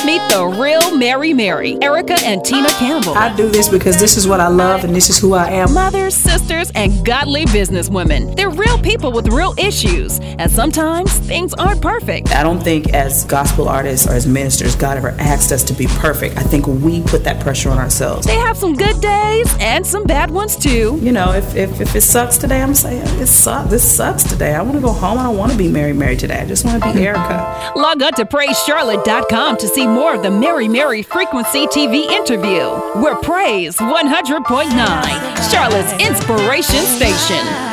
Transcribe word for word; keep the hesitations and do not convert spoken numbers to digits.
Meet the real Mary Mary, Erica and Tina Campbell. I do this because this is what I love and this is who I am. Mothers, sisters, and godly businesswomen. They're real people with real issues, and sometimes things aren't perfect. I don't think as gospel artists or as ministers, God ever asked us to be perfect. I think we put that pressure on ourselves. They have some good days and some bad ones too. You know, if if, if it sucks today, I'm saying it sucks. This sucks today. I want to go home. I don't want to be Mary Mary today. I just want to be Erica. Log on to praise charlotte dot com to see more of the Mary Mary Frequency T V interview. We're Praise one hundred point nine, Charlotte's inspiration station.